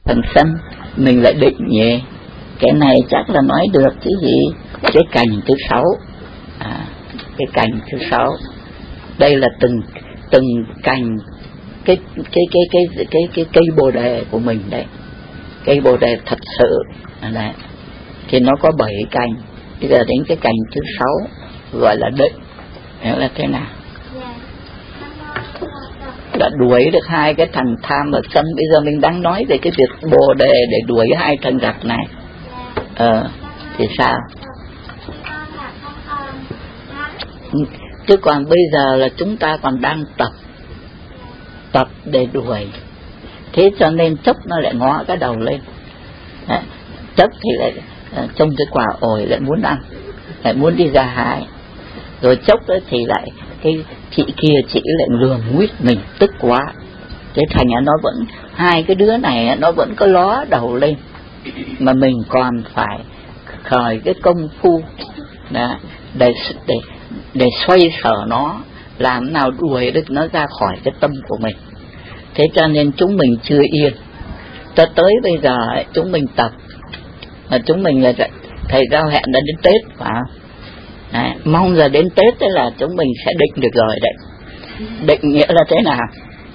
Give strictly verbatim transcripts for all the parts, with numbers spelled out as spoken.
Thần sân mình lại định nhỉ, cái này chắc là nói được chứ gì. Cái cành thứ sáu, à, cái cành thứ sáu, đây là từng từng cành cái cái cái cái cái cái, cái cây bồ đề của mình đấy, cây bồ đề thật sự đấy. Thì nó có bảy cành, bây giờ đến cái cành thứ sáu gọi là định, nghĩa là thế nào? Đã đuổi được hai cái thằng tham và sân. Bây giờ mình đang nói về cái việc bồ đề để đuổi hai thằng gặp này. Ờ, thì sao? Chứ còn bây giờ là chúng ta còn đang tập, tập để đuổi. Thế cho nên chốc nó lại ngó cái đầu lên. Đấy, chốc thì lại trông cái quả ổi lại muốn ăn, lại muốn đi ra hái. Rồi chốc đó thì lại cái chị kia chị lại lườm nguyết mình, tức quá. Thế thành ra nó vẫn, hai cái đứa này nó vẫn có ló đầu lên, mà mình còn phải khởi cái công phu để, để, để, để xoay sở nó, làm nào đuổi được nó ra khỏi cái tâm của mình. Thế cho nên chúng mình chưa yên. Cho tới bây giờ ấy, chúng mình tập, mà chúng mình là thầy Cao hẹn đã đến Tết phải không? Đấy, mong giờ đến Tết đấy là chúng mình sẽ định được rồi đấy. Định nghĩa là thế nào?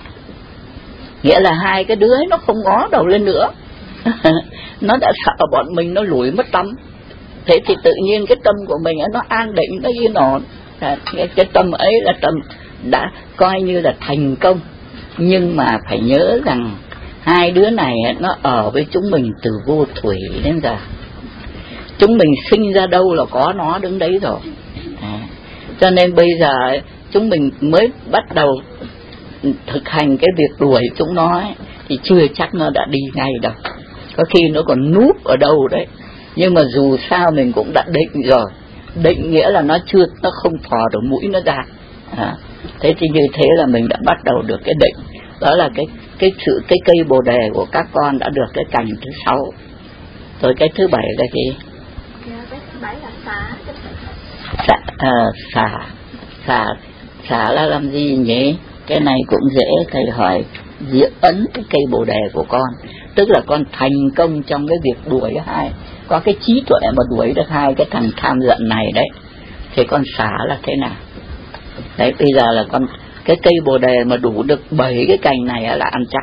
Nghĩa là hai cái đứa ấy nó không ngó đầu lên nữa. Nó đã sợ bọn mình nó lủi mất tâm. Thế thì tự nhiên cái tâm của mình nó an định, nó yên ổn. Cái, cái tâm ấy là tâm đã coi như là thành công. Nhưng mà phải nhớ rằng hai đứa này nó ở với chúng mình từ vô thủy đến giờ. Chúng mình sinh ra đâu là có nó đứng đấy rồi. À, cho nên bây giờ chúng mình mới bắt đầu thực hành cái việc đuổi chúng nó ấy, thì chưa chắc nó đã đi ngay đâu. Có khi nó còn núp ở đâu đấy. Nhưng mà dù sao mình cũng đã định rồi. Định nghĩa là nó chưa, nó không thò được mũi nó ra. À, thế thì như thế là mình đã bắt đầu được cái định. Đó là cái cái sự cái cây bồ đề của các con đã được cái cành thứ sáu. Rồi cái thứ bảy là gì? Cái thứ bảy là xả. Xả, à, xả, xả, xả là làm gì nhỉ? Cái này cũng dễ, thầy hỏi diệt ấn cái cây bồ đề của con. Tức là con thành công trong cái việc đuổi hai, có cái trí tuệ mà đuổi được hai cái thằng tham giận này đấy. Thì con xả là thế nào? Đấy, bây giờ là con cái cây bồ đề mà đủ được bảy cái cành này là ăn chắc.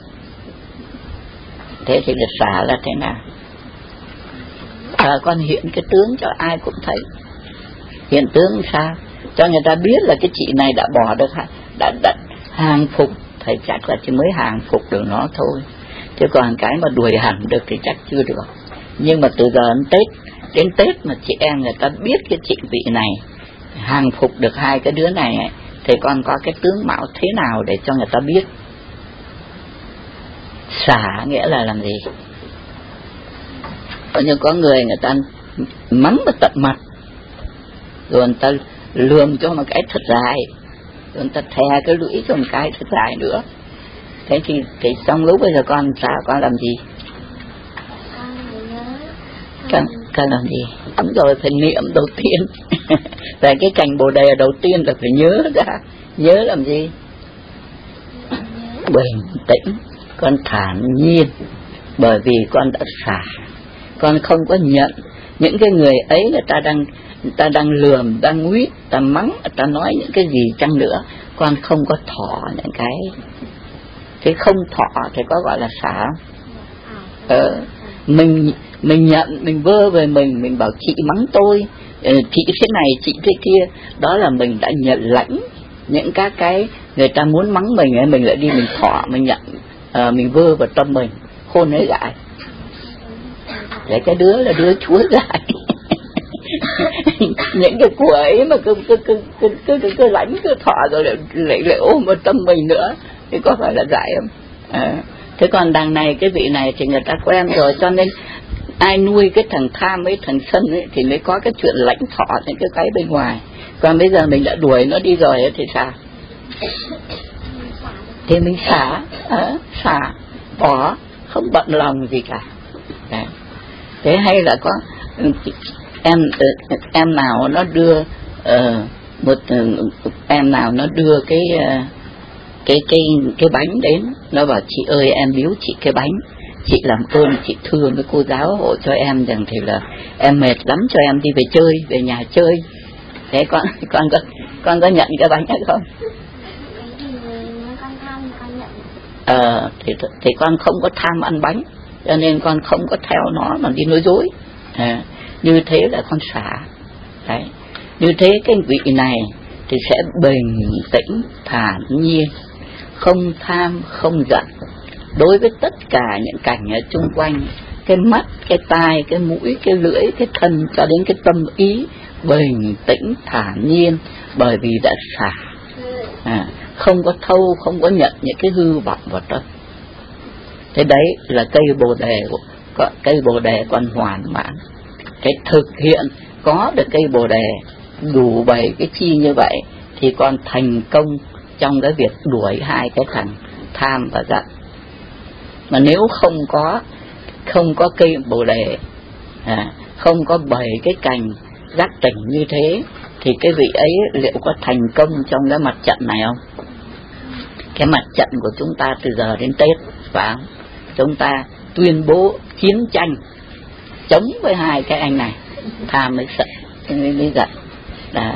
Thế thì được xả là thế nào? À, con hiện cái tướng cho ai cũng thấy. Hiện tướng sao? Cho người ta biết là cái chị này đã bỏ được, đã, đã hàng phục. Thầy chắc là chỉ mới hàng phục được nó thôi. Chứ còn cái mà đuổi hẳn được thì chắc chưa được. Nhưng mà từ giờ đến Tết, đến Tết mà chị em người ta biết cái chị vị này hàng phục được hai cái đứa này ấy, thì con có cái tướng mạo thế nào để cho người ta biết. Xả nghĩa là làm gì? Có như có người người ta mắng vào tận mặt, rồi người ta lườm cho một cái thật dài, rồi người ta thè cái lưỡi cho một cái thật dài nữa. Thế thì, thì trong lúc bây giờ con xả con làm gì? Con, con làm gì? Đúng rồi, phải niệm đầu tiên. Về cái cành bồ đề đầu tiên là phải nhớ ra. Nhớ làm gì? Bình tĩnh, con thản nhiên. Bởi vì con đã xả, con không có nhận những cái người ấy người ta đang người ta đang lườm, đang nguyết, ta mắng, ta nói những cái gì chăng nữa, con không có thọ những cái. Thế không thọ thì có gọi là xả không? Ờ, mình mình nhận, mình vơ về mình, mình bảo chị mắng tôi, chị thế này, chị thế kia, đó là mình đã nhận lãnh những các cái người ta muốn mắng mình ấy, mình lại đi mình thọ, mình nhận, à, mình vơ vào tâm mình, khôn ấy dại. Để cái đứa là đứa chúa dại. Những cái của ấy mà cứ cứ cứ cứ cứ, cứ, cứ lãnh cứ thọ rồi lại lại, lại ôm vào tâm mình nữa, thì có phải là dại không? À, thế còn đằng này cái vị này thì người ta quen rồi, cho nên ai nuôi cái thằng tham ấy, thằng sân ấy, thì mới có cái chuyện lãnh thọ những cái cái bên ngoài. Còn bây giờ mình đã đuổi nó đi rồi ấy, thì sao? Thì mình xả, à, xả, bỏ, không bận lòng gì cả. Đấy. Thế hay là có em em nào nó đưa uh, một uh, em nào nó đưa cái uh, cái cái cái bánh đến, nó bảo chị ơi em biếu chị cái bánh, chị làm ơn chị thưa với cô giáo hộ cho em rằng thì là em mệt lắm, cho em đi về chơi, về nhà chơi. Thế con con có con có nhận cái bánh hay không? Ờ thì thì con không có tham ăn bánh, cho nên con không có theo nó mà đi nói dối. À, như thế là con xả. Đấy. Như thế cái vị này thì sẽ bình tĩnh thản nhiên, không tham không giận đối với tất cả những cảnh ở chung quanh, cái mắt, cái tai, cái mũi, cái lưỡi, cái thân cho đến cái tâm ý, bình tĩnh thản nhiên, bởi vì đã xả. À, không có thâu, không có nhận những cái hư vọng vào tâm. Thế đấy là cây bồ đề, cây bồ đề còn hoàn mãn. Cái thực hiện có được cây bồ đề đủ bảy cái chi như vậy thì con thành công trong cái việc đuổi hai cái thằng tham và giận. Mà nếu không có không có cây bồ đề, à, không có bảy cái cành giác tỉnh như thế thì cái vị ấy liệu có thành công trong cái mặt trận này không? Cái mặt trận của chúng ta từ giờ đến Tết, phải không? Chúng ta tuyên bố chiến tranh chống với hai cái anh này, tham với sợ với giận. Đó.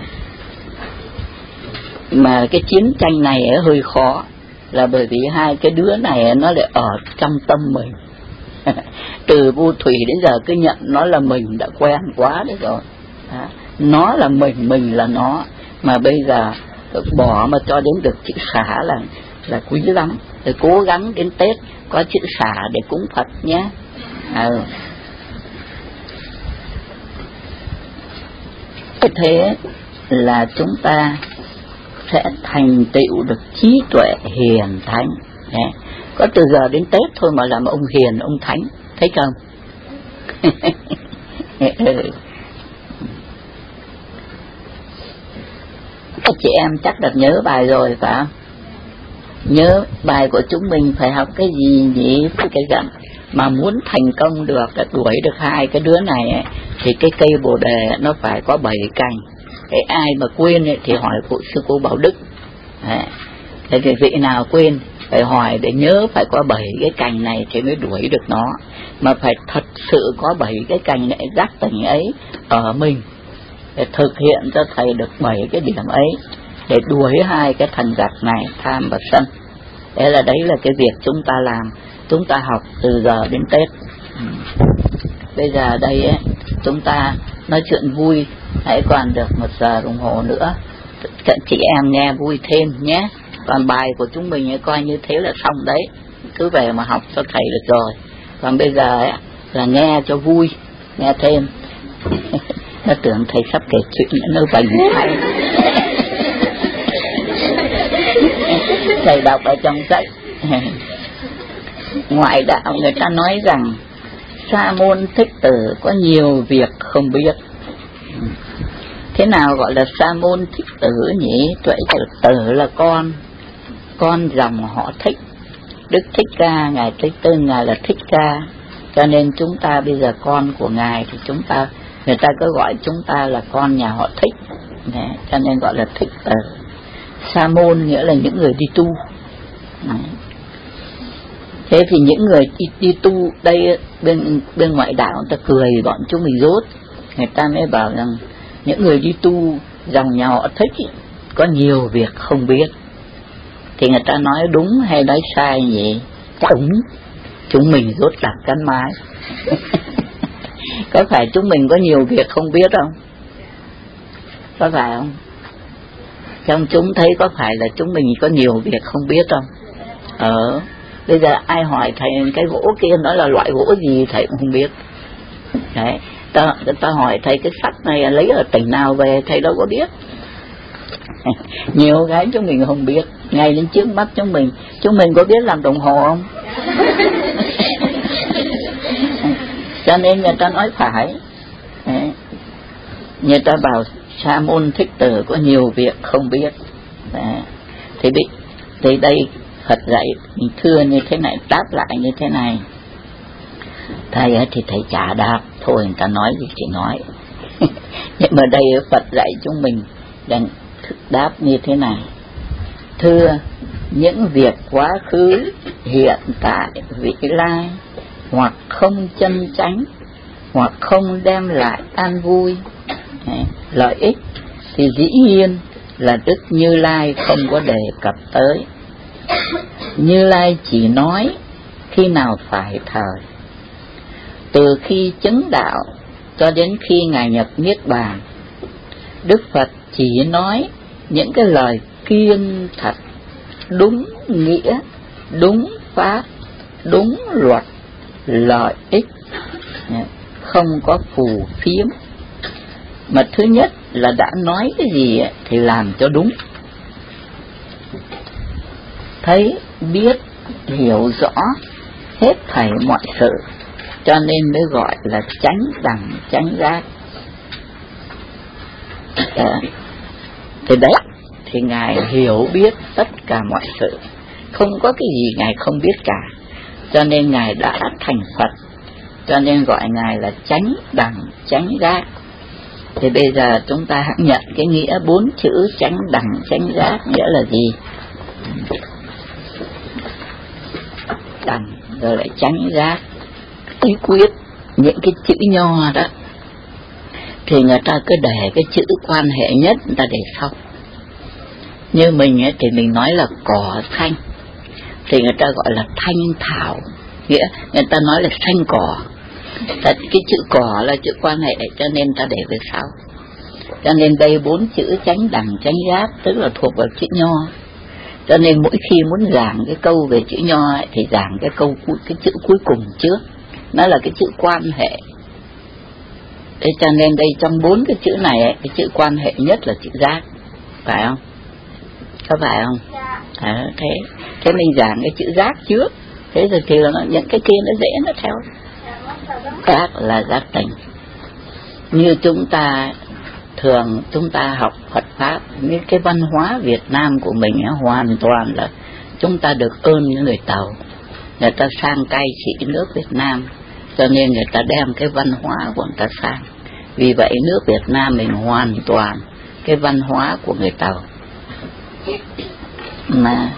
Mà cái chiến tranh này hơi khó là bởi vì hai cái đứa này nó lại ở trong tâm mình. Từ Vu Thủy đến giờ cứ nhận nó là mình, đã quen quá đấy rồi. Đó. Nó là mình, mình là nó, mà bây giờ bỏ mà cho đến được chữ xả là là quý lắm. Rồi cố gắng đến Tết có chữ xả để cúng Phật nhé. À. Thế là chúng ta sẽ thành tựu được trí tuệ hiền thánh. Có từ giờ đến Tết thôi mà làm ông hiền, ông thánh, thấy không? Các chị em chắc là nhớ bài rồi phải không? Nhớ bài của chúng mình phải học cái gì nhỉ? Cái gần mà muốn thành công được, đuổi được hai cái đứa này ấy, thì cái cây bồ đề nó phải có bảy cành. Cái ai mà quên ấy, thì hỏi cụ sư cô Bảo Đức. Đấy. Thế thì vị nào quên phải hỏi để nhớ phải có bảy cái cành này thì mới đuổi được nó. Mà phải thật sự có bảy cái cành này giác tỉnh ấy ở mình để thực hiện cho thầy được bảy cái điểm ấy để đuổi hai cái thằng giặc này, tham và sân. Thế là đấy là cái việc chúng ta làm, chúng ta học từ giờ đến Tết. Ừ. Bây giờ đây ấy, chúng ta nói chuyện vui, hãy còn được một giờ đồng hồ nữa. Các chị em nghe vui thêm nhé. Còn bài của chúng mình ấy, coi như thế là xong đấy, cứ về mà học cho thầy được rồi. Còn bây giờ ấy, là nghe cho vui, nghe thêm. Nó tưởng thầy sắp kể chuyện nó vành thầy. Thầy đọc ở trong sách. Ngoại đạo người ta nói rằng Sa môn Thích Tử có nhiều việc không biết. Thế nào gọi là Sa môn Thích Tử nhỉ? Tuệ Tử, Tử là con, con dòng họ Thích. Đức Thích Ca, Ngài Thích Tư, Ngài là Thích Ca. Cho nên chúng ta bây giờ con của Ngài thì chúng ta, người ta cứ gọi chúng ta là con nhà họ Thích. Đấy, cho nên gọi là Thích Tử. Sa môn nghĩa là những người đi tu. Đấy. Thế thì những người đi, đi tu đây bên bên ngoại đạo người ta cười bọn chúng mình dốt. Người ta mới bảo rằng những người đi tu dòng nhà họ Thích ý, có nhiều việc không biết. Thì người ta nói đúng hay nói sai nhỉ? Đúng. Chúng mình dốt đặt cắn mái. Có phải chúng mình có nhiều việc không biết không? Có phải không? Trong chúng thấy có phải là chúng mình có nhiều việc không biết không? Ờ, bây giờ ai hỏi thầy cái gỗ kia nó là loại gỗ gì thầy cũng không biết. Đấy, ta, ta hỏi thầy cái sắt này lấy ở tỉnh nào về thầy đâu có biết. Nhiều cái chúng mình không biết, ngay đến trước mắt chúng mình. Chúng mình có biết làm đồng hồ không? Cho nên người ta nói phải. Đấy. Người ta bảo Sa môn Thích Tử có nhiều việc không biết. Đấy. Thì, bị, thì đây Phật dạy thưa như thế này, đáp lại như thế này. Thầy ấy thì thầy chả đáp, thôi người ta nói gì thì nói. Nhưng mà đây Phật dạy chúng mình đang đáp như thế này. Thưa, những việc quá khứ, hiện tại, vị lai hoặc không chân chánh, hoặc không đem lại an vui, lợi ích, thì dĩ nhiên là Đức Như Lai không có đề cập tới. Như Lai chỉ nói khi nào phải thời. Từ khi chứng đạo cho đến khi Ngài nhập Niết Bàn, Đức Phật chỉ nói những cái lời kiên thật, đúng nghĩa, đúng pháp, đúng luật, lợi ích, không có phù phiếm. Mà thứ nhất là đã nói cái gì thì làm cho đúng, thấy, biết, hiểu rõ hết thảy mọi sự, cho nên mới gọi là chánh đẳng chánh giác. À, thì đấy, thì Ngài hiểu biết tất cả mọi sự, không có cái gì Ngài không biết cả, cho nên Ngài đã thành Phật, cho nên gọi Ngài là chánh đẳng chánh giác. Thì bây giờ chúng ta hãy nhận cái nghĩa bốn chữ chánh đẳng chánh giác nghĩa là gì? Đẳng rồi lại chánh giác. Ý quyết những cái chữ nho đó thì người ta cứ để cái chữ quan hệ nhất người ta để sau. Như mình ấy, thì mình nói là cỏ xanh, thì người ta gọi là thanh thảo, nghĩa người ta nói là xanh cỏ. Tại cái chữ cỏ là chữ quan hệ, cho nên ta để về sau. Cho nên đây bốn chữ chánh đẳng chánh giác tức là thuộc vào chữ nho. Cho nên mỗi khi muốn giảng cái câu về chữ nho ấy, thì giảng cái câu cái chữ cuối cùng trước, nó là cái chữ quan hệ. Thế cho nên đây trong bốn cái chữ này ấy, cái chữ quan hệ nhất là chữ giác, phải không? Có phải không? À, thế thế mình giảng cái chữ giác trước, thế rồi thì là nó, những cái kia nó dễ nó theo. Giác là giác tỉnh. Như chúng ta thường chúng ta học Phật pháp, như cái văn hóa Việt Nam của mình ấy, hoàn toàn là chúng ta được ơn những người Tàu, người ta sang cai trị nước Việt Nam, cho nên người ta đem cái văn hóa của người ta sang. Vì vậy nước Việt Nam mình hoàn toàn cái văn hóa của người Tàu. Mà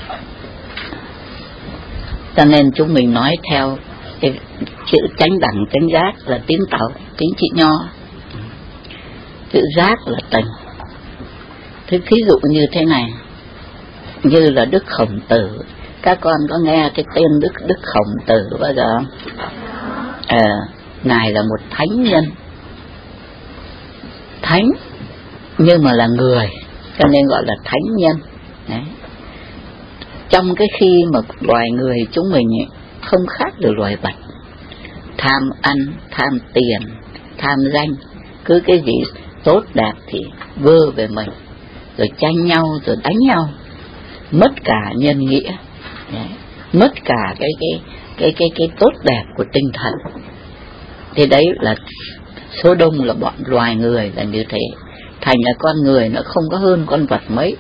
cho nên chúng mình nói theo cái chữ chánh đẳng chánh giác là tiếng Tàu, tiếng chữ nho. Chữ giác là tình. Thế ví dụ như thế này, như là Đức Khổng Tử, các con có nghe cái tên Đức Đức Khổng Tử bao giờ không? À, Ngài là một thánh nhân, thánh nhưng mà là người, cho nên gọi là thánh nhân. Đấy. Trong cái khi mà loài người chúng mình ấy, không khác được loài vật, tham ăn, tham tiền, tham danh, cứ cái gì tốt đẹp thì vơ về mình, rồi tranh nhau, rồi đánh nhau, mất cả nhân nghĩa. Đấy. Mất cả cái cái cái cái cái tốt đẹp của tinh thần. Thì đấy là số đông là bọn loài người là như thế. Thành là con người nó không có hơn con vật mấy.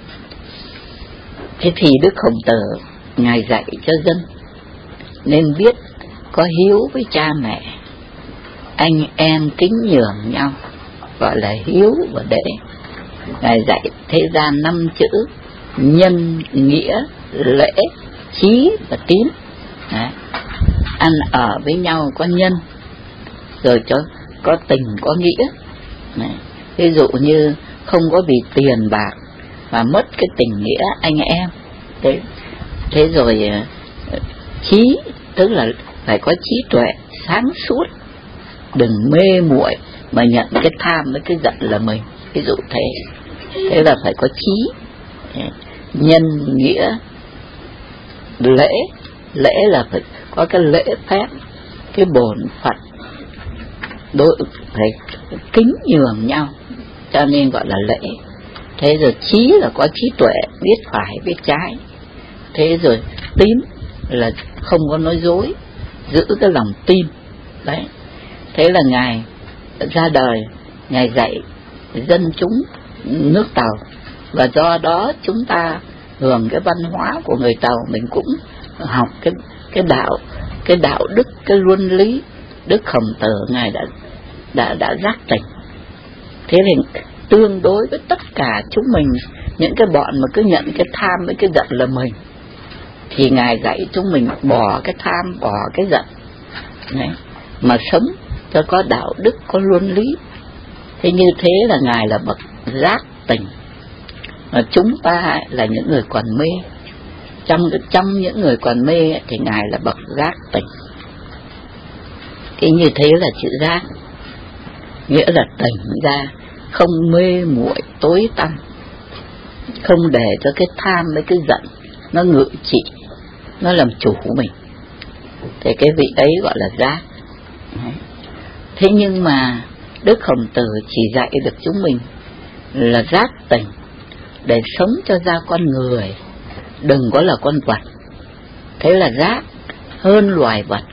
Thế thì Đức Khổng Tử Ngài dạy cho dân nên biết có hiếu với cha mẹ, anh em kính nhường nhau, gọi là hiếu và đệ. Ngài dạy thế gian năm chữ nhân, nghĩa, lễ, trí và tín. Đấy. Ăn ở với nhau có nhân, rồi cho có tình có nghĩa. Đấy. Ví dụ như không có vì tiền bạc mà mất cái tình nghĩa anh em. Thế, thế rồi trí tức là phải có trí tuệ sáng suốt, đừng mê muội mà nhận cái tham với cái giận là mình. Ví dụ thế. Thế là phải có trí. Nhân, nghĩa, lễ. Lễ là phải có cái lễ phép, cái bổn phận, đối phải kính nhường nhau, cho nên gọi là lễ. Thế rồi trí là có trí tuệ, biết phải biết trái. Thế rồi tín là không có nói dối, giữ cái lòng tin. Đấy. Thế là Ngài ra đời, Ngài dạy dân chúng nước Tàu, và do đó chúng ta hưởng cái văn hóa của người Tàu, mình cũng học cái cái đạo cái đạo đức, cái luân lý. Đức Khổng Tử Ngài đã đã đã giác tỉnh. Thế thì tương đối với tất cả chúng mình, những cái bọn mà cứ nhận cái tham với cái giận là mình, thì Ngài dạy chúng mình bỏ cái tham, bỏ cái giận, Đấy. Mà sống cho có đạo đức, có luân lý. Thế như thế là Ngài là bậc giác tỉnh, mà chúng ta là những người còn mê. Trong, trong những người còn mê thì Ngài là bậc giác tỉnh. Cái như thế là chữ giác, nghĩa là tỉnh ra, không mê muội tối tăm, không để cho cái tham với cái giận nó ngự trị, nó làm chủ của mình. Thì cái vị ấy gọi là giác. Thế nhưng mà Đức Khổng Tử chỉ dạy được chúng mình là giác tỉnh để sống cho ra con người, đừng có là con vật. Thế là giác hơn loài vật.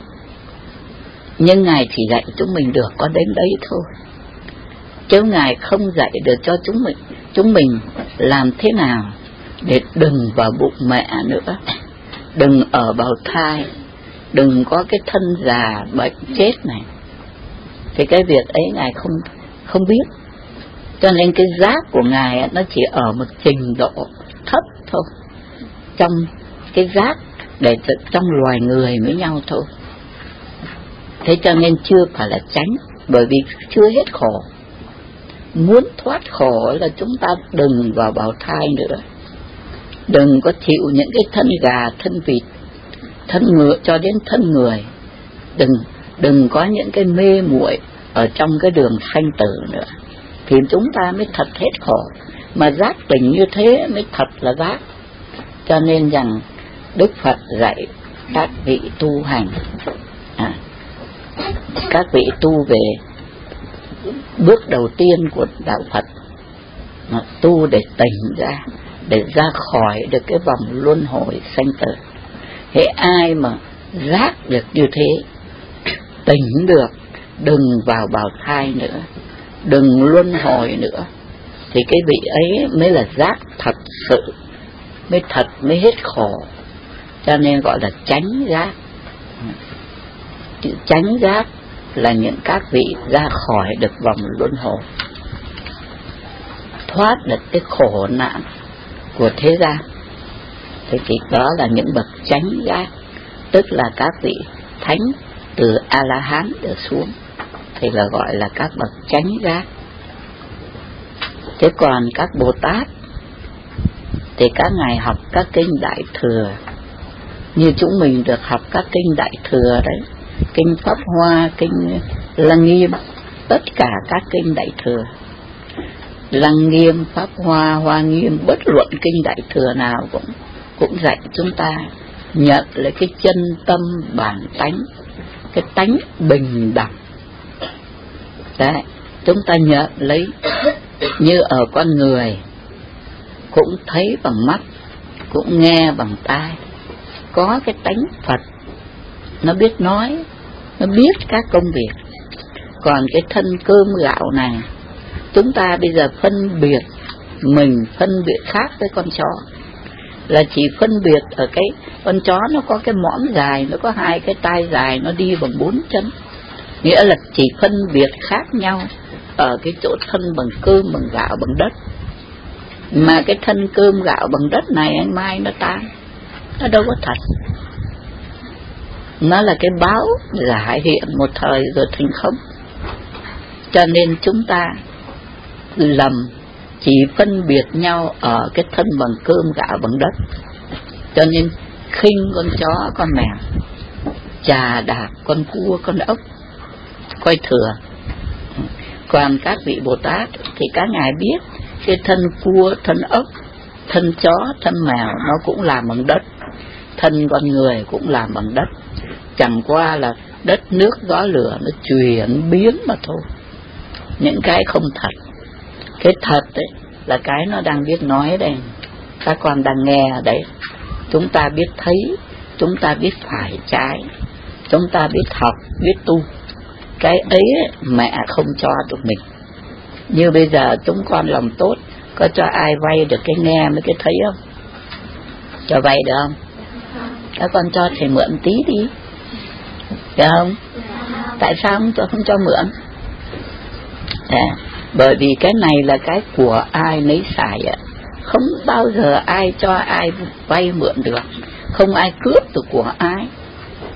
Nhưng Ngài chỉ dạy chúng mình được có đến đấy thôi, chứ Ngài không dạy được cho chúng mình chúng mình làm thế nào để đừng vào bụng mẹ nữa, đừng ở bào thai, đừng có cái thân già bệnh chết này. Thì cái việc ấy Ngài không không biết. Cho nên cái giác của Ngài nó chỉ ở một trình độ thấp thôi, trong cái giác để trong loài người với nhau thôi. Thế cho nên chưa phải là tránh, bởi vì chưa hết khổ. Muốn thoát khổ là chúng ta đừng vào bào thai nữa, đừng có chịu những cái thân gà, thân vịt, thân ngựa cho đến thân người, đừng đừng có những cái mê muội ở trong cái đường sanh tử nữa, thì chúng ta mới thật hết khổ. Mà giác tỉnh như thế mới thật là giác. Cho nên rằng Đức Phật dạy các vị tu hành, à, các vị tu về bước đầu tiên của đạo Phật, à, tu để tỉnh ra, để ra khỏi được cái vòng luân hồi sanh tử. Thế ai mà giác được như thế, tỉnh được, đừng vào bào thai nữa, đừng luân hồi nữa, thì cái vị ấy mới là giác thật sự, mới thật, mới hết khổ. Cho nên gọi là chánh giác. Chữ chánh giác là những các vị ra khỏi được vòng luân hồi, thoát được cái khổ nạn của thế gian. Thế thì đó là những bậc chánh giác, tức là các vị thánh từ A-la-hán trở xuống, thì là gọi là các bậc chánh giác. Thế còn các Bồ Tát thì các ngài học các kinh Đại Thừa, như chúng mình được học các kinh Đại Thừa đấy, kinh Pháp Hoa, kinh Lăng Nghiêm, tất cả các kinh Đại Thừa, Lăng Nghiêm, Pháp Hoa, Hoa Nghiêm, bất luận kinh Đại Thừa nào cũng cũng dạy chúng ta nhận lấy cái chân tâm bản tánh, cái tánh bình đẳng. Đấy, chúng ta nhận lấy như ở con người, cũng thấy bằng mắt, cũng nghe bằng tai, có cái tánh Phật, nó biết nói, nó biết các công việc. Còn cái thân cơm gạo này, chúng ta bây giờ phân biệt mình, phân biệt khác với con chó, là chỉ phân biệt ở cái con chó nó có cái mõm dài, nó có hai cái tai dài, nó đi bằng bốn chân, nghĩa là chỉ phân biệt khác nhau ở cái chỗ thân bằng cơm, bằng gạo, bằng đất. Mà cái thân cơm gạo bằng đất này anh mai nó tan, nó đâu có thật. Nó là cái báo giả hiện một thời rồi thành không. Cho nên chúng ta lầm, chỉ phân biệt nhau ở cái thân bằng cơm gạo bằng đất. Cho nên khinh con chó, con mèo, chà đạp con cua, con ốc, coi thừa. Còn các vị Bồ Tát thì các ngài biết cái thân cua, thân ốc, thân chó, thân mèo nó cũng làm bằng đất, thân con người cũng làm bằng đất, chẳng qua là đất nước gió lửa nó chuyển biến mà thôi. Những cái không thật, cái thật ấy là cái nó đang biết nói đây, các con đang nghe ở đấy. Chúng ta biết thấy, chúng ta biết phải trái, chúng ta biết học, biết tu. Cái ấy mẹ không cho tụi mình. Như bây giờ chúng con lòng tốt, có cho ai vay được cái nghe mới cái thấy không? Cho vay được không? Các con cho thầy mượn tí đi, được không? Tại sao không cho, không cho mượn? À, bởi vì cái này là cái của ai nấy xài ạ. Không bao giờ ai cho ai vay mượn được, không ai cướp được của ai.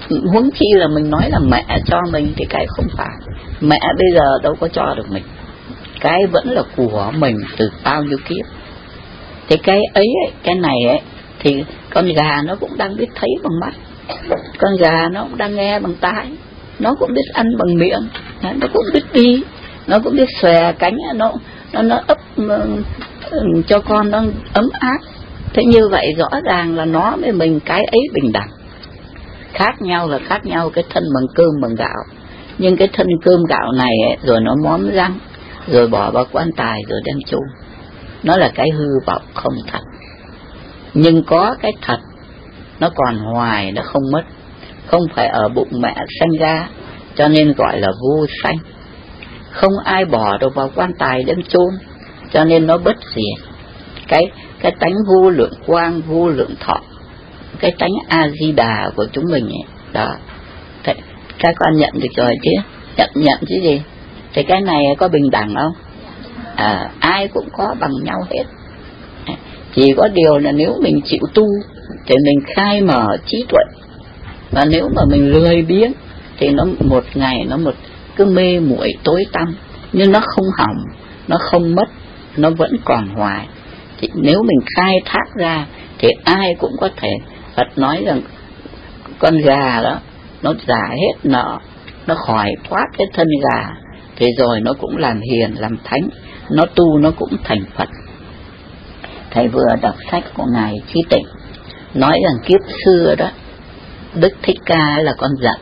huống chi là mình nói là mẹ cho mình thì cái không phải. Mẹ bây giờ đâu có cho được mình, cái vẫn là của mình từ bao nhiêu kiếp. Thì cái ấy, ấy cái này ấy thì con gà nó cũng đang biết thấy bằng mắt, con gà nó cũng đang nghe bằng tai, nó cũng biết ăn bằng miệng, nó cũng biết đi, nó cũng biết xòe cánh, nó nó nó ấp uh, cho con nó ấm áp. Thế như vậy rõ ràng là nó với mình cái ấy bình đẳng. Khác nhau là khác nhau cái thân bằng cơm bằng gạo, nhưng cái thân cơm gạo này ấy, rồi nó móm răng, rồi bỏ vào quan tài rồi đem chôn. Nó là cái hư vọng không thật. Nhưng có cái thật, nó còn hoài, nó không mất. Không phải ở bụng mẹ sanh ra, cho nên gọi là vô sanh. Không ai bỏ được vào quan tài đem chôn, cho nên nó bất diệt. Cái cái tánh vô lượng quang, vô lượng thọ, cái tánh A-di-đà của chúng mình ấy. Đó. Thế, các con nhận được rồi chứ? Nhận nhận chứ gì? Thì cái này có bình đẳng không? À, ai cũng có bằng nhau hết. Chỉ có điều là nếu mình chịu tu thì mình khai mở trí tuệ, và nếu mà mình lười biếng thì nó một ngày nó một cứ mê muội tối tăm, nhưng nó không hỏng, nó không mất, nó vẫn còn hoài. Thì nếu mình khai thác ra thì ai cũng có thể. Phật nói rằng con gà đó nó giả hết nợ, nó khỏi thoát cái thân gà, thì rồi nó cũng làm hiền làm thánh, nó tu nó cũng thành Phật. Thầy vừa đọc sách của ngài Trí Tịnh nói rằng kiếp xưa đó Đức Thích Ca là con giận,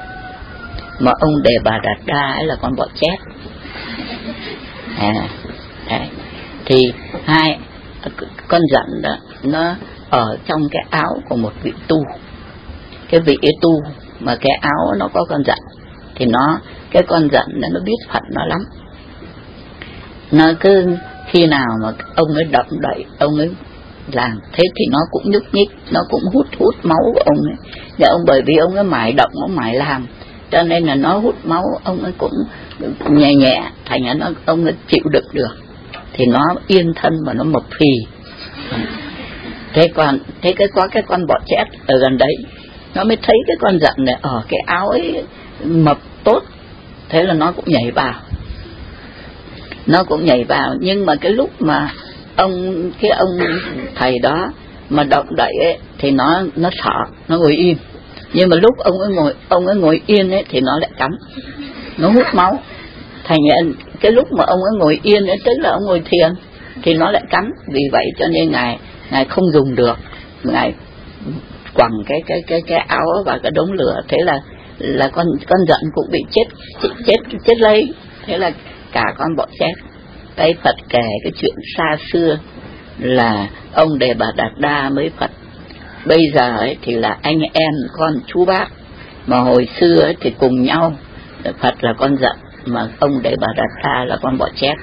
mà ông Đề Bà Đạt Đa là con bọ chét. À, đấy. Thì hai con giận đó nó ở trong cái áo của một vị tu. Cái vị tu mà cái áo nó có con giận thì nó cái con giận đó, nó biết phận nó lắm. Nó cứ khi nào mà ông ấy động đậy, ông ấy làm thế thì nó cũng nhúc nhích, nó cũng hút hút máu của ông ấy. Và ông bởi vì ông ấy mải động, ông mải làm, cho nên là nó hút máu, ông ấy cũng nhẹ nhẹ, thành ra nó ông ấy chịu đựng được, thì nó yên thân mà nó mập phì. Thế còn thế cái có cái con bọ chét ở gần đấy, nó mới thấy cái con giận này ở cái áo ấy mập tốt, thế là nó cũng nhảy vào, nó cũng nhảy vào. Nhưng mà cái lúc mà ông cái ông thầy đó mà động đậy ấy, thì nó nó sợ, nó ngồi im. Nhưng mà lúc ông ấy ngồi ông ấy ngồi yên ấy thì nó lại cắn, nó hút máu. Thành ra cái lúc mà ông ấy ngồi yên ấy, tức là ông ngồi thiền, thì nó lại cắn. Vì vậy cho nên ngài ngài không dùng được, ngài quẳng cái cái cái cái áo vào cái đống lửa. Thế là là con con giận cũng bị chết chết chết lấy. Thế là cả con bọ chết. Đây Phật kể cái chuyện xa xưa là ông Đề Bà Đạt Đa mới Phật. Bây giờ ấy thì là anh em con chú bác, mà hồi xưa ấy thì cùng nhau. Phật là con giận, mà ông Đề Bà Đạt Đa là con bọ chét.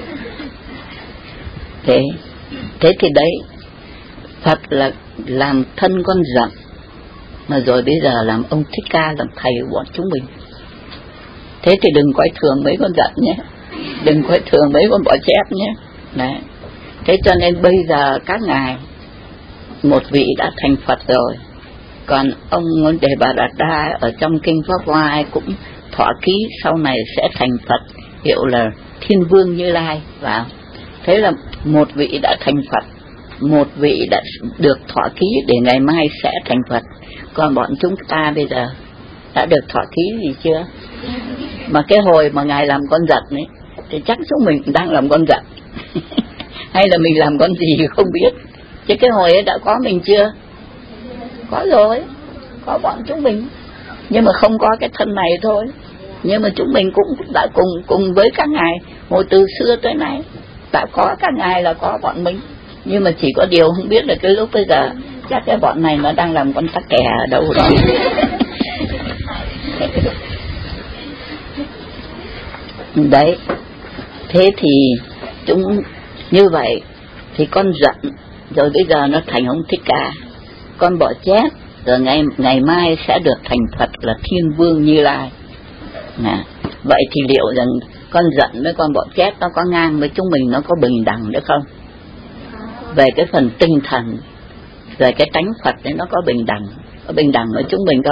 Thế thế thì đấy, Phật là làm thân con giận, mà rồi bây giờ làm ông Thích Ca làm thầy của bọn chúng mình. Thế thì đừng coi thường mấy con giận nhé, đừng coi thường mấy con bọ chét nhé. Đấy. Thế cho nên bây giờ các ngài, một vị đã thành Phật rồi, còn ông Đề Bà Đạt Đa ở trong kinh Pháp Hoa cũng thọ ký sau này sẽ thành Phật, hiệu là Thiên Vương Như Lai vào. Thế là một vị đã thành Phật, một vị đã được thọ ký để ngày mai sẽ thành Phật. Còn bọn chúng ta bây giờ đã được thọ ký gì chưa? Mà cái hồi mà ngài làm con giận ấy thì chắc chúng mình đang làm con giận hay là mình làm con gì không biết. Chứ cái hồi ấy đã có mình chưa? Có rồi, có bọn chúng mình, nhưng mà không có cái thân này thôi. Nhưng mà chúng mình cũng đã cùng cùng với các ngài hồi từ xưa tới nay, đã có các ngài là có bọn mình. Nhưng mà chỉ có điều không biết là cái lúc bây giờ chắc cái bọn này nó đang làm con tắc kè ở đâu đó. Đấy. Thế thì chúng như vậy thì con giận rồi bây giờ nó thành ông Thích Ca, con bọ chét rồi ngày ngày mai sẽ được thành Phật là Thiên Vương Như Lai. Nè, vậy thì liệu rằng con giận với con bọ chét nó có ngang với chúng mình, nó có bình đẳng được không? Về cái phần tinh thần, về cái tánh Phật ấy nó có bình đẳng, có bình đẳng với chúng mình không?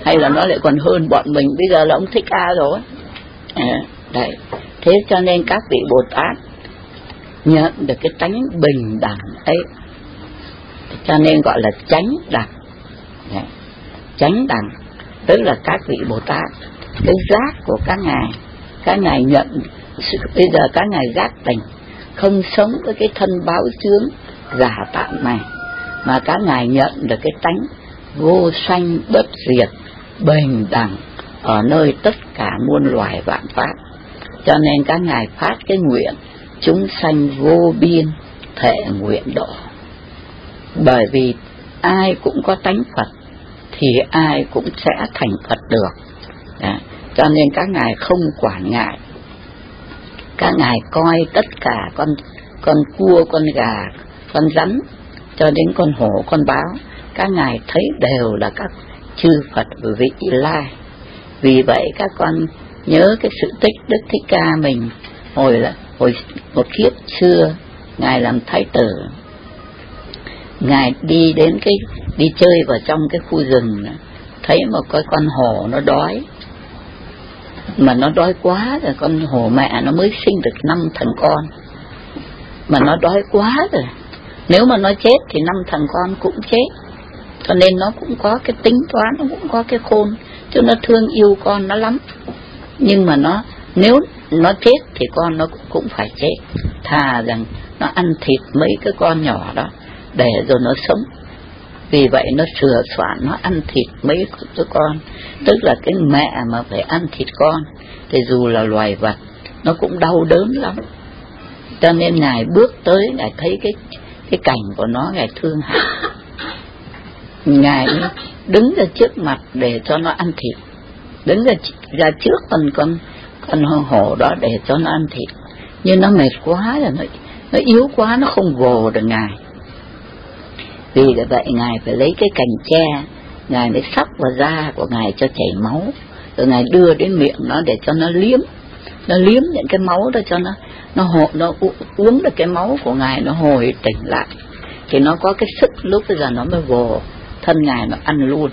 hay là nó lại còn hơn bọn mình? Bây giờ là ông Thích Ca rồi. À, đấy. Thế cho nên các vị Bồ Tát nhận được cái tánh bình đẳng ấy, cho nên gọi là chánh đẳng. Đấy. Chánh đẳng tức là các vị Bồ Tát, cái giác của các ngài, các ngài nhận, bây giờ các ngài giác tỉnh, không sống với cái thân báo chướng giả tạo này, mà các ngài nhận được cái tánh vô sanh bất diệt, bình đẳng ở nơi tất cả muôn loài vạn pháp. Cho nên các ngài phát cái nguyện chúng sanh vô biên thể nguyện độ. Bởi vì ai cũng có tánh Phật thì ai cũng sẽ thành Phật được. Đó. Cho nên các ngài không quản ngại. Các ngài coi tất cả con con cua, con gà, con rắn cho đến con hổ, con báo, các ngài thấy đều là các chư Phật vị lai. Vì vậy các con nhớ cái sự tích Đức Thích Ca mình hồi là hồi một kiếp xưa ngài làm thái tử, ngài đi đến cái đi chơi vào trong cái khu rừng, thấy một cái con hổ nó đói, mà nó đói quá rồi. Con hổ mẹ nó mới sinh được năm thằng con, mà nó đói quá rồi, nếu mà nó chết thì năm thằng con cũng chết. Cho nên nó cũng có cái tính toán, nó cũng có cái khôn, chứ nó thương yêu con nó lắm. Nhưng mà nó nếu nó chết thì con nó cũng phải chết, thà rằng nó ăn thịt mấy cái con nhỏ đó để rồi nó sống. Vì vậy nó sửa soạn, nó ăn thịt mấy cái con. Tức là cái mẹ mà phải ăn thịt con thì dù là loài vật nó cũng đau đớn lắm. Cho nên ngài bước tới, ngài thấy cái cái cảnh của nó, ngài thương hại, ngài đứng ra trước mặt để cho nó ăn thịt, đứng ra ra trước con con con hổ đó để cho nó ăn thịt. Nhưng nó mệt quá rồi, nó nó yếu quá, nó không vồ được ngài. Vì vậy ngài phải lấy cái cành tre, ngài mới sóc vào da của ngài cho chảy máu, rồi ngài đưa đến miệng nó để cho nó liếm, nó liếm những cái máu đó cho nó nó hộ, nó uống được cái máu của ngài, nó hồi tỉnh lại thì nó có cái sức, lúc bây giờ nó mới vồ thân ngài nó ăn luôn.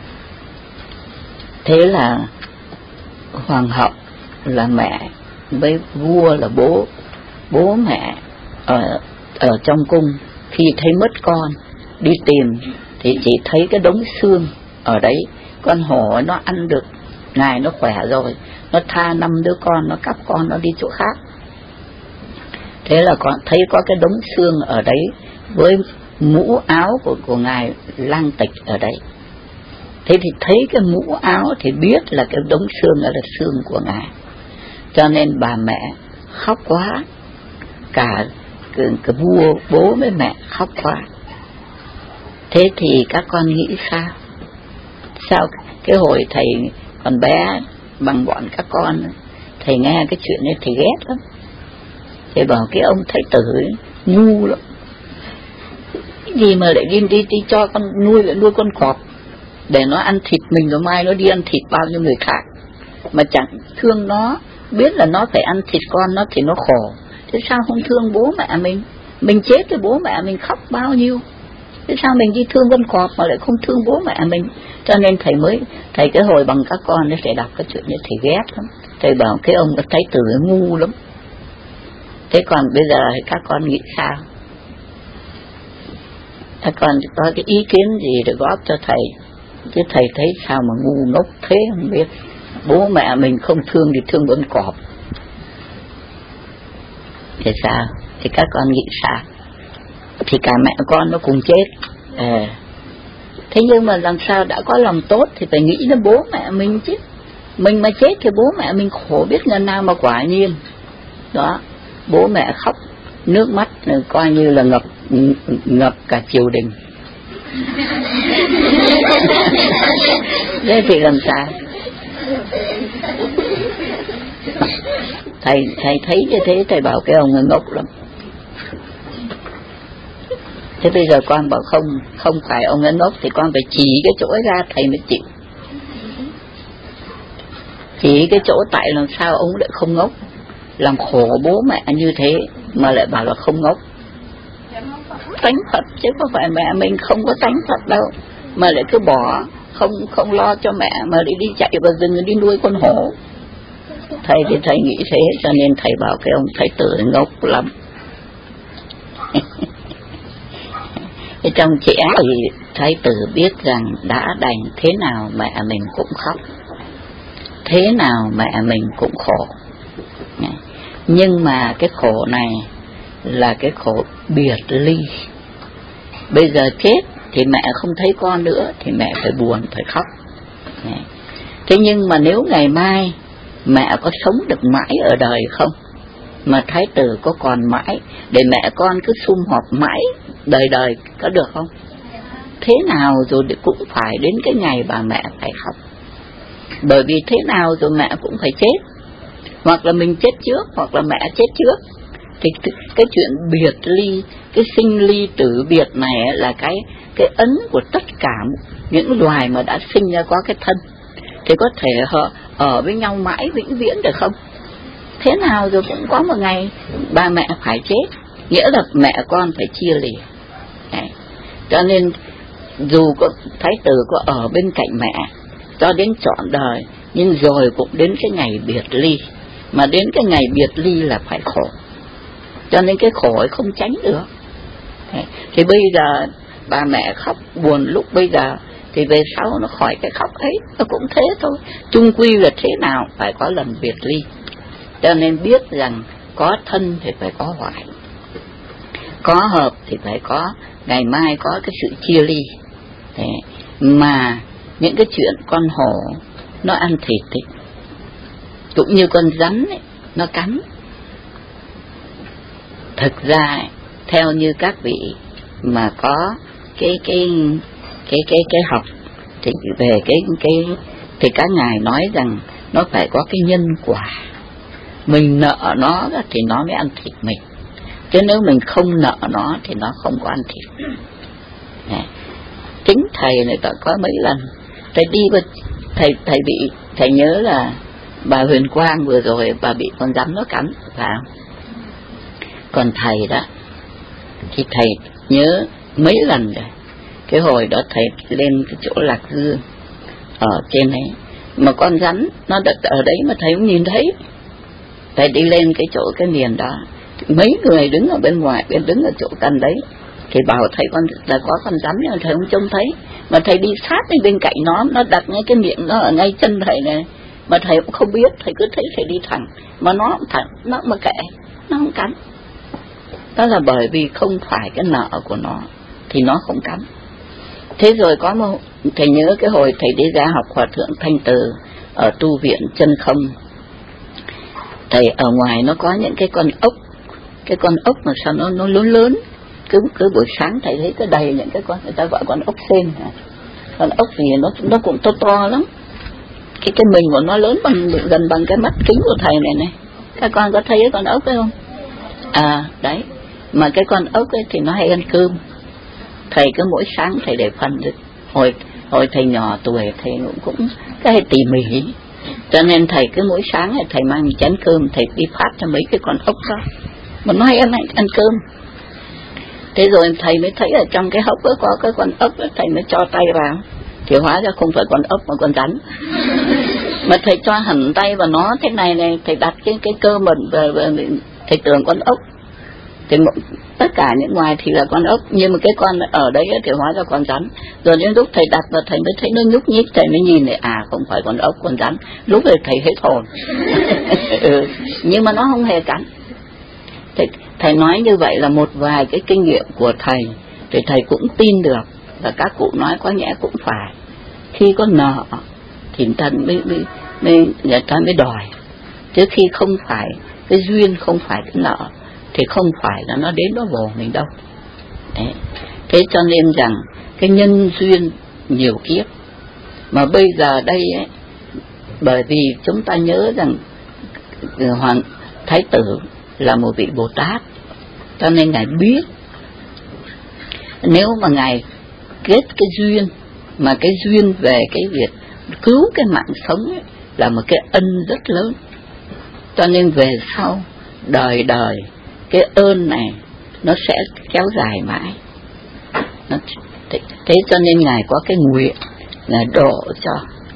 Thế là hoàng hậu là mẹ, với vua là bố, bố mẹ ở ở trong cung khi thấy mất con đi tìm thì chỉ thấy cái đống xương ở đấy. Con hổ nó ăn được ngài, nó khỏe rồi, nó tha năm đứa con, nó cắp con nó đi chỗ khác. Thế là con thấy có cái đống xương ở đấy với mũ áo của của ngài lang tịch ở đấy. Thế thì thấy cái mũ áo thì biết là cái đống xương đó là xương của ngài. Cho nên bà mẹ khóc quá, cả cái, cái vua bố với mẹ khóc quá. Thế thì các con nghĩ sao? Sao cái hồi thầy còn bé bằng bọn các con, thầy nghe cái chuyện này thầy ghét lắm. Thầy bảo cái ông thái tử ấy, ngu lắm. Cái gì mà lại đi đi đi cho con nuôi lại nuôi con cọp để nó ăn thịt mình, rồi mai nó đi ăn thịt bao nhiêu người khác, mà chẳng thương nó, biết là nó phải ăn thịt con nó thì nó khổ. Thế sao không thương bố mẹ mình? Mình chết thì bố mẹ mình khóc bao nhiêu, thế sao mình đi thương con cọp mà lại không thương bố mẹ mình? Cho nên thầy mới, thầy cái hồi bằng các con đấy, thầy đọc cái chuyện này thầy ghét lắm. Thầy bảo cái ông thái tử ngu lắm. Thế còn bây giờ các con nghĩ sao? Các con có cái ý kiến gì để góp cho thầy? Chứ thầy thấy sao mà ngu ngốc thế không biết. Bố mẹ mình không thương thì thương con cọp thì sao? Thì các con nghĩ sao? Thì cả mẹ con nó cùng chết. À. Thế nhưng mà làm sao đã có lòng tốt thì phải nghĩ đến bố mẹ mình chứ. Mình mà chết thì bố mẹ mình khổ biết ngần nào mà quả nhiên. Đó, bố mẹ khóc nước mắt coi như là ngập ngập cả triều đình. Thế thì làm sao? Thầy thầy thấy như thế, thầy bảo cái ông ngốc lắm. Thế bây giờ con bảo không không phải ông ấy ngốc thì con phải chỉ cái chỗ ấy ra thầy mới chịu. Chỉ cái chỗ tại làm sao ông lại không ngốc, làm khổ bố mẹ như thế mà lại bảo là không ngốc. Tánh Phật chứ không phải mẹ mình không có tánh Phật đâu mà lại cứ bỏ không không lo cho mẹ mà đi đi chạy vào rừng đi nuôi con hổ. Thầy thì thầy nghĩ thế, cho nên thầy bảo cái ông Thái Tử ngốc lắm. Trong trẻ thì Thái Tử biết rằng đã đành thế nào mẹ mình cũng khóc, thế nào mẹ mình cũng khổ. Nhưng mà cái khổ này là cái khổ biệt ly. Bây giờ chết thì mẹ không thấy con nữa thì mẹ phải buồn, phải khóc. Thế nhưng mà nếu ngày mai mẹ có sống được mãi ở đời không, mà Thái Tử có còn mãi để mẹ con cứ sum họp mãi đời đời có được không? Thế nào rồi cũng phải đến cái ngày bà mẹ phải khóc. Bởi vì thế nào rồi mẹ cũng phải chết, hoặc là mình chết trước hoặc là mẹ chết trước. Thì cái chuyện biệt ly, cái sinh ly tử biệt này là cái cái ấn của tất cả những loài mà đã sinh ra có cái thân. Thì có thể họ ở với nhau mãi vĩnh viễn được không? Thế nào rồi cũng có một ngày ba mẹ phải chết, nghĩa là mẹ con phải chia lìa. Đấy. Cho nên dù có Thái Tử có ở bên cạnh mẹ cho đến trọn đời, nhưng rồi cũng đến cái ngày biệt ly. Mà đến cái ngày biệt ly là phải khổ. Cho nên cái khổ ấy không tránh được. Đấy. Thì bây giờ bà mẹ khóc buồn lúc bây giờ, thì về sau nó khỏi cái khóc ấy, nó cũng thế thôi. Chung quy là thế nào phải có lần biệt ly. Cho nên biết rằng có thân thì phải có hoại, có hợp thì phải có ngày mai có cái sự chia ly. Thế mà những cái chuyện con hổ nó ăn thịt ấy, cũng như con rắn ấy, nó cắn. Thực ra ấy, theo như các vị mà có cái cái cái cái cái học thì về cái cái thì các ngài nói rằng nó phải có cái nhân quả. Mình nợ nó thì nó mới ăn thịt mình, chứ nếu mình không nợ nó thì nó không có ăn thịt. Này, chính thầy này đã có mấy lần thầy đi với thầy thầy bị thầy nhớ là bà Huyền Quang vừa rồi bà bị con rắn nó cắn, phải không? Còn thầy đó thì thầy nhớ mấy lần rồi. Cái hồi đó thầy lên cái chỗ Lạc Dương ở trên ấy, mà con rắn nó đặt ở đấy mà thầy không nhìn thấy. Thầy đi lên cái chỗ cái miền đó, mấy người đứng ở bên ngoài, bên đứng ở chỗ gần đấy, thì bảo thầy con là có con rắn nhưng mà thầy không trông thấy. Mà thầy đi sát bên bên cạnh nó, nó đặt ngay cái miệng nó ở ngay chân thầy này, mà thầy cũng không biết, thầy cứ thấy thầy đi thẳng, mà nó cũng thẳng, nó mà kệ, nó không cắn. Đó là bởi vì không phải cái nợ của nó thì nó không cắn. Thế rồi có một thầy nhớ cái hồi thầy đi ra học Hòa Thượng Thanh Từ ở tu viện Chân Không, thầy ở ngoài nó có những cái con ốc, cái con ốc mà sao nó nó lớn lớn, cứ cứ buổi sáng thầy thấy cái đầy những cái con, người ta gọi con ốc sên. Con ốc thì nó nó cũng to to lắm, cái cái mình của nó lớn bằng gần bằng cái mắt kính của thầy này này. Các con có thấy cái con ốc đấy không? À đấy, mà cái con ốc ấy thì nó hay ăn cơm. Thầy cứ mỗi sáng thầy để phần được. Hồi hồi thầy nhỏ tuổi thầy cũng cũng cái tỉ mỉ, cho nên thầy cứ mỗi sáng thầy mang chén cơm thầy đi phát cho mấy cái con ốc đó, mà nó hay ăn ăn cơm. Thế rồi thầy mới thấy ở trong cái hốc đó có cái con ốc đó, thầy mới cho tay vào, thì hóa ra không phải con ốc mà con rắn. Mà thầy cho hẳn tay vào nó thế này này, thầy đặt cái cái cơ mình về, về thầy tưởng con ốc. Thì tất cả những ngoài thì là con ốc, nhưng mà cái con ở đấy thì hóa ra con rắn. Rồi đến lúc thầy đặt vào thầy mới thấy nó nhúc nhích, thầy mới nhìn này, à không phải con ốc, con rắn. Lúc này thầy hết hồn. Ừ, nhưng mà nó không hề cắn. Thầy, thầy nói như vậy là một vài cái kinh nghiệm của thầy, thì thầy cũng tin được. Và các cụ nói có nhẽ cũng phải, khi có nợ thì thần mới, mới, mới, người ta mới đòi. Chứ khi không phải cái duyên, không phải cái nợ, thì không phải là nó đến nó vồ mình đâu. Đấy. Thế cho nên rằng cái nhân duyên nhiều kiếp. Mà bây giờ đây ấy, bởi vì chúng ta nhớ rằng Hoàng Thái Tử là một vị Bồ Tát, cho nên Ngài biết nếu mà Ngài kết cái duyên, mà cái duyên về cái việc cứu cái mạng sống ấy, là một cái ân rất lớn. Cho nên về sau đời đời cái ơn này nó sẽ kéo dài mãi. Nó, thế, thế cho nên Ngài có cái nguyện Ngài độ cho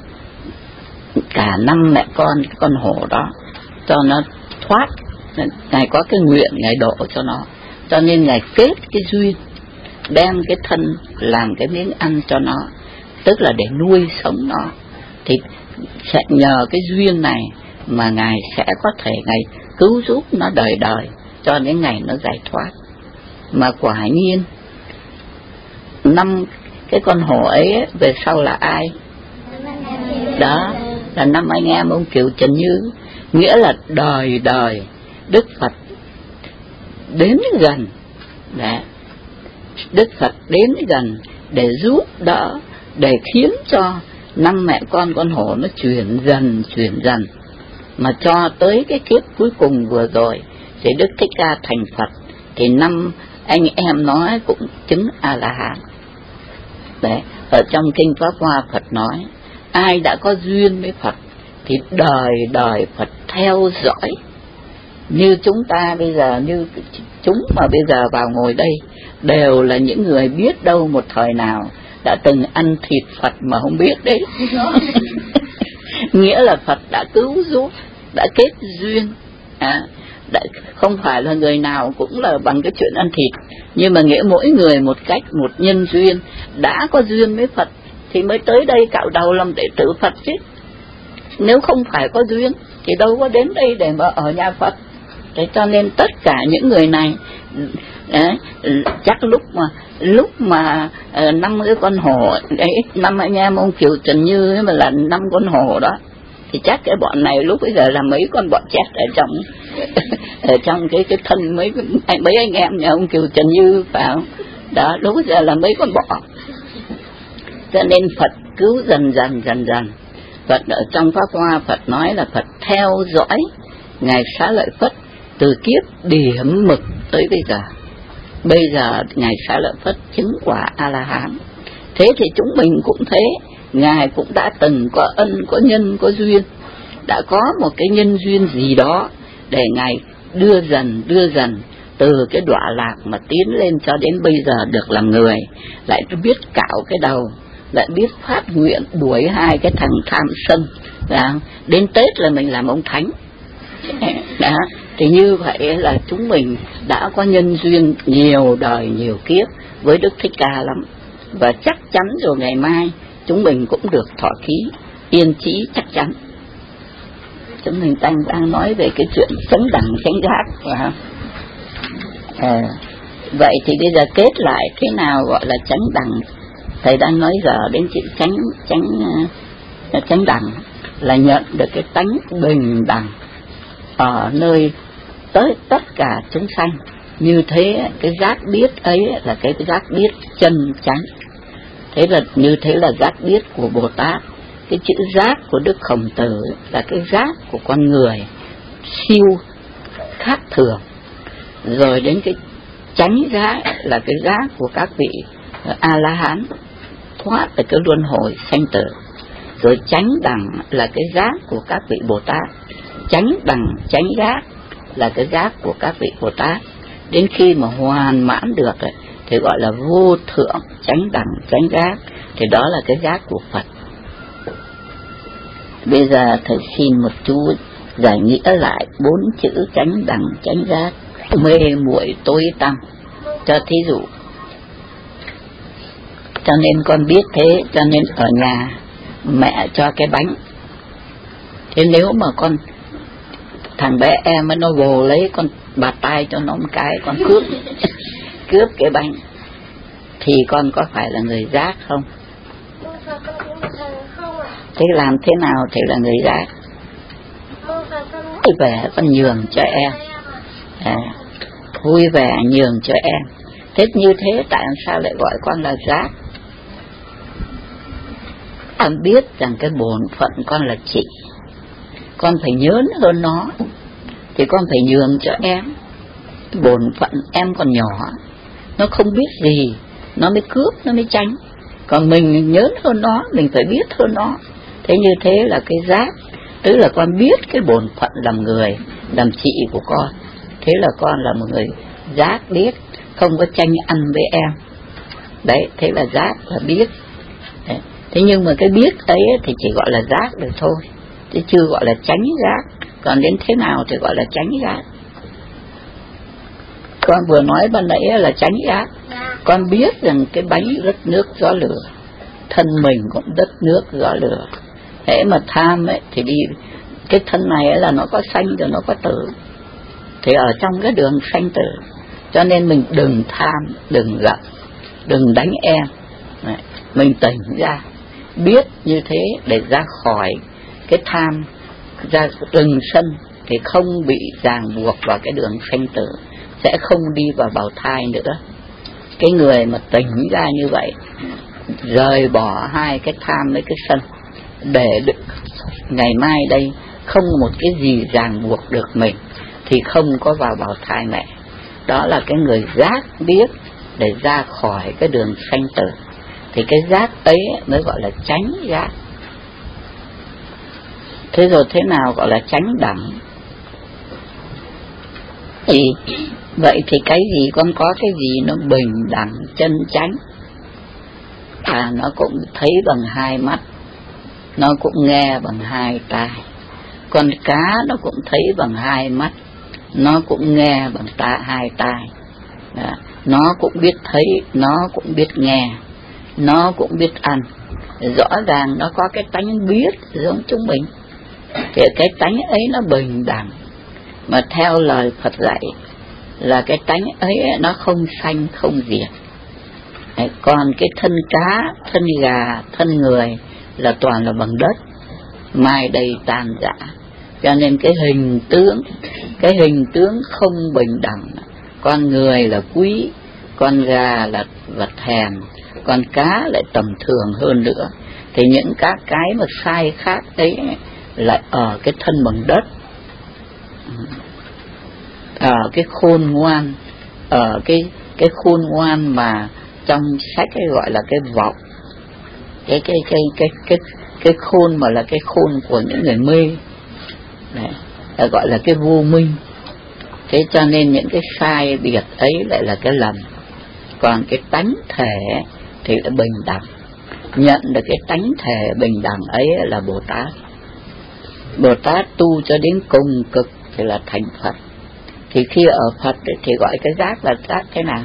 cả năm mẹ con cái con hổ đó cho nó thoát. Ngài có cái nguyện Ngài độ cho nó, cho nên Ngài kết cái duyên đem cái thân làm cái miếng ăn cho nó, tức là để nuôi sống nó. Thì sẽ nhờ cái duyên này mà Ngài sẽ có thể Ngài cứu giúp nó đời đời cho đến ngày nó giải thoát. Mà quả nhiên năm cái con hổ ấy về sau là ai? Đó là năm anh em ông Kiều Trần Như, nghĩa là đời đời Đức Phật đến gần. Đấy, Đức Phật đến gần để giúp đỡ, để khiến cho năm mẹ con con hổ nó chuyển dần chuyển dần, mà cho tới cái kiếp cuối cùng vừa rồi thì Đức Thích Ca thành Phật, thì năm anh em nói cũng chứng A La Hán. Đấy, ở trong kinh Pháp Hoa Phật nói ai đã có duyên với Phật thì đời đời Phật theo dõi. Như chúng ta bây giờ, như chúng mà bây giờ vào ngồi đây đều là những người biết đâu một thời nào đã từng ăn thịt Phật mà không biết đấy. Nghĩa là Phật đã cứu giúp, đã kết duyên. À, đã, không phải là người nào cũng là bằng cái chuyện ăn thịt, nhưng mà nghĩa mỗi người một cách, một nhân duyên, đã có duyên với Phật thì mới tới đây cạo đầu làm đệ tử Phật chứ. Nếu không phải có duyên thì đâu có đến đây để mà ở nhà Phật. Thế cho nên tất cả những người này đấy, chắc lúc mà lúc mà uh, năm cái con hổ đấy, năm anh em ông Kiều Trần Như ấy mà là năm con hổ đó, thì chắc cái bọn này lúc bây giờ là mấy con bọ chét ở trong ở trong cái cái thân mấy mấy anh em nhà ông Kiều Trần Như phải không? Đó, lúc bây giờ là mấy con bọ. Cho nên Phật cứu dần dần dần dần. Phật ở trong Pháp Hoa Phật nói là Phật theo dõi Ngài Xá Lợi Phất từ kiếp điểm mực tới bây giờ. Bây giờ Ngài Xá Lợi Phất chứng quả A La Hán. Thế thì chúng mình cũng thế, Ngài cũng đã từng có ân, có nhân, có duyên, đã có một cái nhân duyên gì đó để Ngài đưa dần đưa dần từ cái đọa lạc mà tiến lên cho đến bây giờ được làm người, lại biết cạo cái đầu, lại biết phát nguyện đuổi hai cái thằng tham sân. Đó. Đến Tết là mình làm ông Thánh. Đó. Thì như vậy là chúng mình đã có nhân duyên nhiều đời nhiều kiếp với Đức Thích Ca lắm, và chắc chắn rồi ngày mai chúng mình cũng được thọ ký yên chí chắc chắn. Chúng mình đang đang nói về cái chuyện chánh đẳng chánh giác, phải không? À, vậy thì bây giờ kết lại thế nào gọi là chánh đẳng? Thầy đang nói giờ đến chữ chánh chánh chánh đẳng là nhận được cái tánh bình đẳng ở nơi tới tất cả chúng sanh. Như thế cái giác biết ấy là cái giác biết chân chánh. Thế là như thế là giác biết của Bồ Tát. Cái chữ giác của Đức Khổng Tử là cái giác của con người siêu khác thường. Rồi đến cái chánh giác là cái giác của các vị A-la-hán thoát từ cái luân hồi sanh tử. Rồi chánh đẳng là cái giác của các vị Bồ Tát. Chánh đẳng chánh giác là cái giác của các vị Bồ Tát. Đến khi mà hoàn mãn được ấy, thì gọi là vô thượng chánh đẳng chánh giác, thì đó là cái giác của Phật. Bây giờ thầy xin một chú giải nghĩa lại bốn chữ chánh đẳng chánh giác. Mê muội tối tăm, cho thí dụ. Cho nên con biết thế, cho nên ở nhà mẹ cho cái bánh. Thế nếu mà con thằng bé em nó vồ lấy con bạt tay cho nó một cái, con cướp cướp cái bánh, thì con có phải là người giác không? Thế làm thế nào thì là người giác? Vui vẻ con nhường cho em, à, vui vẻ nhường cho em. Thế như thế tại sao lại gọi con là giác? Em biết rằng cái bổn phận con là chị, con phải nhớn hơn nó, thì con phải nhường cho em. Bổn phận em còn nhỏ, nó không biết gì, nó mới cướp, nó mới tránh. Còn mình nhớn hơn nó, mình phải biết hơn nó. Thế như thế là cái giác, tức là con biết cái bổn phận làm người, làm chị của con. Thế là con là một người giác biết, không có tranh ăn với em. Đấy, thế là giác là biết. Đấy. Thế nhưng mà cái biết ấy thì chỉ gọi là giác được thôi, chứ chưa gọi là tránh giác. Còn đến thế nào thì gọi là tránh giác? Con vừa nói ban nãy là tránh giác. Con biết rằng cái bánh đất nước gió lửa, thân mình cũng đất nước gió lửa. Thế mà tham ấy thì đi, cái thân này ấy là nó có sanh rồi nó có tử, thì ở trong cái đường sanh tử. Cho nên mình đừng tham, đừng giận, đừng đánh em. Đấy, mình tỉnh ra, biết như thế để ra khỏi cái tham, ra rừng sân thì không bị ràng buộc vào cái đường sanh tử, sẽ không đi vào bào thai nữa. Cái người mà tỉnh ra như vậy, rời bỏ hai cái tham với cái sân, để được ngày mai đây không một cái gì ràng buộc được mình, thì không có vào bào thai mẹ. Đó là cái người giác biết để ra khỏi cái đường sanh tử. Thì cái giác ấy mới gọi là tránh giác. Thế rồi thế nào gọi là tránh đẳng? Thì vậy thì cái gì con có cái gì nó bình đẳng chân chánh? À, nó cũng thấy bằng hai mắt, nó cũng nghe bằng hai tai. Con cá nó cũng thấy bằng hai mắt, nó cũng nghe bằng ta hai tai. Đó. Nó cũng biết thấy, nó cũng biết nghe, nó cũng biết ăn. Rõ ràng nó có cái tánh biết giống chúng mình. Thì cái tánh ấy nó bình đẳng, mà theo lời Phật dạy là cái tánh ấy nó không sanh không diệt. Đấy, còn cái thân cá, thân gà, thân người là toàn là bằng đất, mai đây tan rã. Cho nên cái hình tướng, cái hình tướng không bình đẳng. Con người là quý, con gà là vật hèn, con cá lại tầm thường hơn nữa. Thì những các cái mà sai khác ấy lại ở cái thân bằng đất, ở cái khôn ngoan, ở cái cái khôn ngoan mà trong sách ấy gọi là cái vọng, cái cái cái cái cái cái khôn mà là cái khôn của những người mê. Đấy, gọi là cái vô minh. Thế cho nên những cái sai biệt ấy lại là cái lầm. Còn cái tánh thể thì là bình đẳng. Nhận được cái tánh thể bình đẳng ấy là Bồ Tát. Bồ Tát tu cho đến cùng cực thì là thành Phật. Thì khi ở Phật thì gọi cái giác là giác thế nào?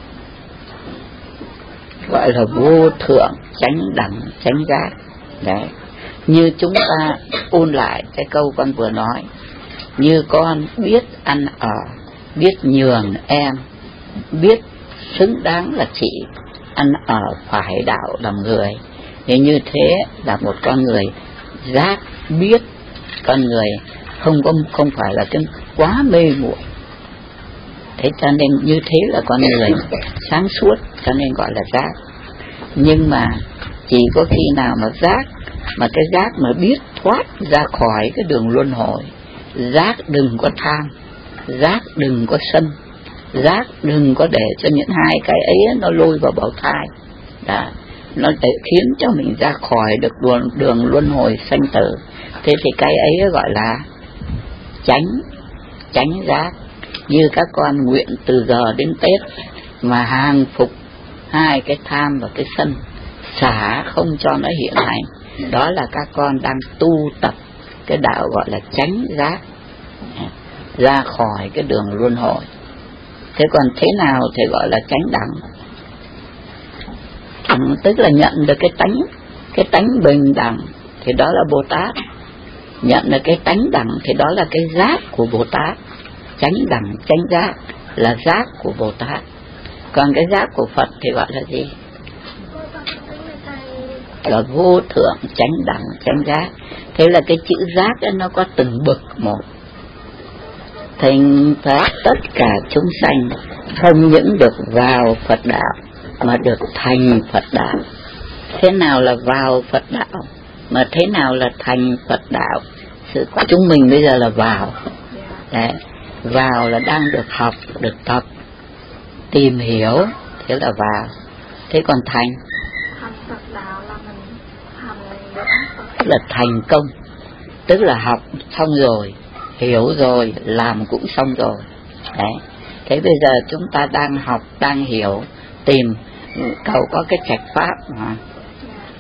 Gọi là vô thượng chánh đẳng chánh giác. Đấy, như chúng ta ôn lại cái câu con vừa nói, như con biết ăn ở, biết nhường em, biết xứng đáng là chị, ăn ở phải đạo làm người. Thì như thế là một con người giác biết, con người không có không phải là cái quá mê muội. Thế cho nên như thế là con người sáng suốt, cho nên gọi là giác. Nhưng mà chỉ có khi nào mà giác, mà cái giác mà biết thoát ra khỏi cái đường luân hồi, giác đừng có tham, giác đừng có sân, giác đừng có để cho những hai cái ấy nó lôi vào bào thai. Đó, nó để khiến cho mình ra khỏi được đường, đường luân hồi sanh tử. Thế thì cái ấy gọi là tránh, tránh giác. Như các con nguyện từ giờ đến Tết mà hàng phục hai cái tham và cái sân, xả không cho nó hiện hành, đó là các con đang tu tập cái đạo gọi là chánh giác, ra khỏi cái đường luân hồi. Thế còn thế nào thì gọi là chánh đẳng? Đẳng tức là nhận được cái tánh, cái tánh bình đẳng thì đó là Bồ Tát. Nhận được cái tánh đẳng thì đó là cái giác của Bồ Tát. Chánh đẳng chánh giác là giác của Bồ Tát. Còn cái giác của Phật thì gọi là gì? Là vô thượng chánh đẳng chánh giác. Thế là cái chữ giác ấy nó có từng bậc một. Thành phát tất cả chúng sanh không những được vào Phật đạo mà được thành Phật đạo. Thế nào là vào Phật đạo, mà thế nào là thành Phật đạo? Sự chúng mình bây giờ là vào. Đấy, vào là đang được học, được tập, tìm hiểu, thế là vào. Thế còn thành? Thành Phật đạo là mình hành được Phật, là thành công, tức là học xong rồi, hiểu rồi, làm cũng xong rồi. Đấy. Thế bây giờ chúng ta đang học, đang hiểu, tìm, cầu có cái trạch pháp mà.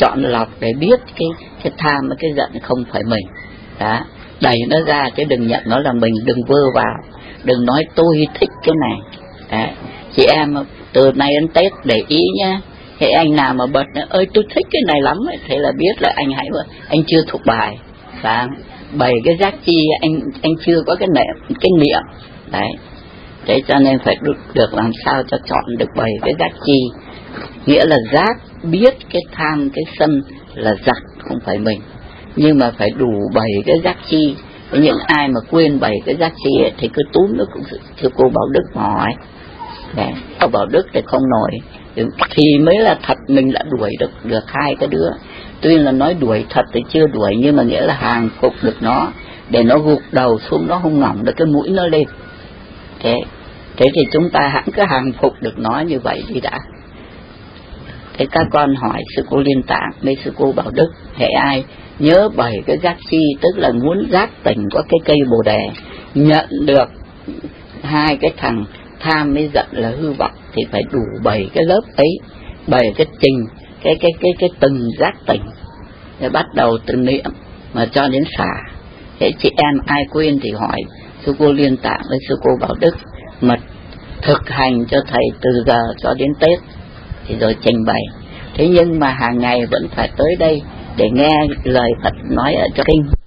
chọn lọc để biết cái cái tham cái giận không phải mình, đó, đẩy nó ra chứ đừng nhận nó là mình, đừng vơ vào, đừng nói tôi thích cái này. Đấy. Chị em từ nay đến Tết để ý nhá, thế anh nào mà bật ơi tôi thích cái này lắm ấy, thế là biết là anh hãy anh chưa thuộc bài, và bày cái giác chi anh anh chưa có cái niệm cái niệm đấy. Thế cho nên phải được, được làm sao cho chọn được bày cái giác chi, nghĩa là giác biết cái tham cái sân là giặc không phải mình, nhưng mà phải đủ bày cái giác chi. Những ai mà quên bày cái giác chi ấy, thì cứ túm nó cũng thưa cô Bảo Đức hỏi. Đấy, cô Bảo Đức thì không nổi thì mới là thật mình đã đuổi được được hai cái đứa. Tuy là nói đuổi thật thì chưa đuổi, nhưng mà nghĩa là hàng phục được nó để nó gục đầu xuống, nó không ngỏng được cái mũi nó lên. Thế thế thì chúng ta hãy cứ hàng phục được nó như vậy đi đã. Thế các con hỏi sư cô Liên Tạng với sư cô Bảo Đức, hệ ai nhớ bảy cái giác chi, tức là muốn giác tỉnh có cái cây bồ đề, nhận được hai cái thằng tham với giận là hư vọng, thì phải đủ bảy cái lớp ấy, bảy cái trình, cái cái cái cái từng giác tỉnh, để bắt đầu từ niệm mà cho đến xả. Thế chị em ai quên thì hỏi sư cô Liên Tạng với sư cô Bảo Đức, mà thực hành cho thầy từ giờ cho đến Tết thì rồi trình bày. Thế nhưng mà hàng ngày vẫn phải tới đây để nghe lời Phật nói ở trong kinh.